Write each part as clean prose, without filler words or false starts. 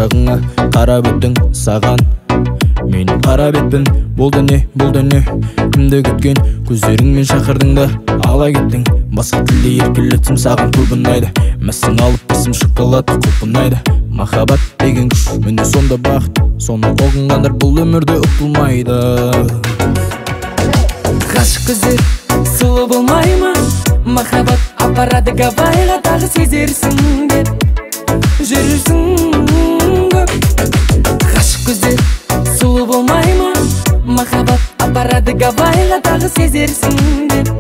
жағыңа қарап өттің саған мен қарап етпін. Болды не кімді күткен көздеріңмен шақырдың да ала кеттің. Басқа тілде еркелетсем саған көп ұнайды. Мәссің алып басым шоколад көп ұнайды. Махаббат деген күш менде сонда бақыт, соны ұғынғандар бұл өмірде ұтылмайды. Ғашық көздер сұлу болмай ма? Махаббат апарады Гавайға, тағы сезерсің деп жүрсің көп. Ғашық көздер сұлу болмай ма? Махаббат апарады Гавайға, тағы сезерсің деп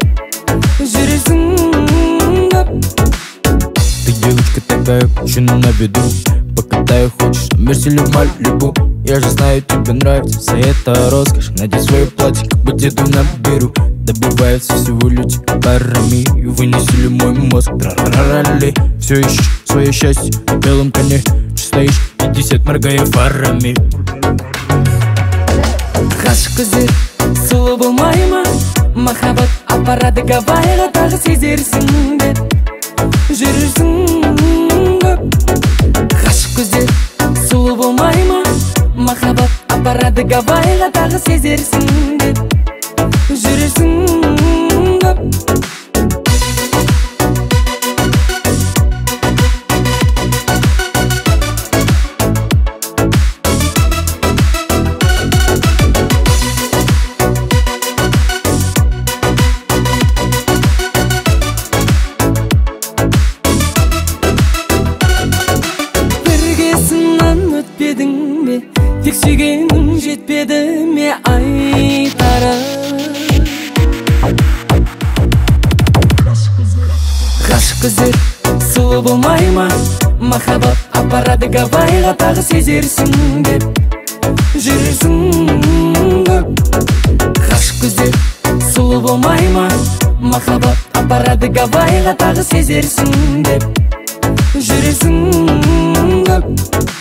жүрсің көп. Ты девочка такая, очень на виду. Покатай хочешь, мерсилю Малибу. Я же знаю, тебе нравится вся эта роскошь. Надень свое платье, как бы деду на беру. Добивается всего люди парами. И вынесли мой мозг, трарарали. Все ищешь свое счастье на белом коне. Че стоишь, 50 моргая фарами. Ғашық көздер сұлу болмай ма? Махаббат апарады Гавайға, тағы сезерсің деп жүрсің көп. Ғашық көздер сұлу болмай ма? Махаббат апарады Гавайға, тағы сезерсің деп жүрсің көп. Тек сүйгенің жетпеді ме айтарым? Ғашық көздер сұлу болмай ма? Махаббат апарады Гавайға, тағы сезерсің деп жүрсің көп. Ғашық көздер сұлу болмай ма? Махаббат апарады Гавайға, тағы сезерсің деп жүрсің көп.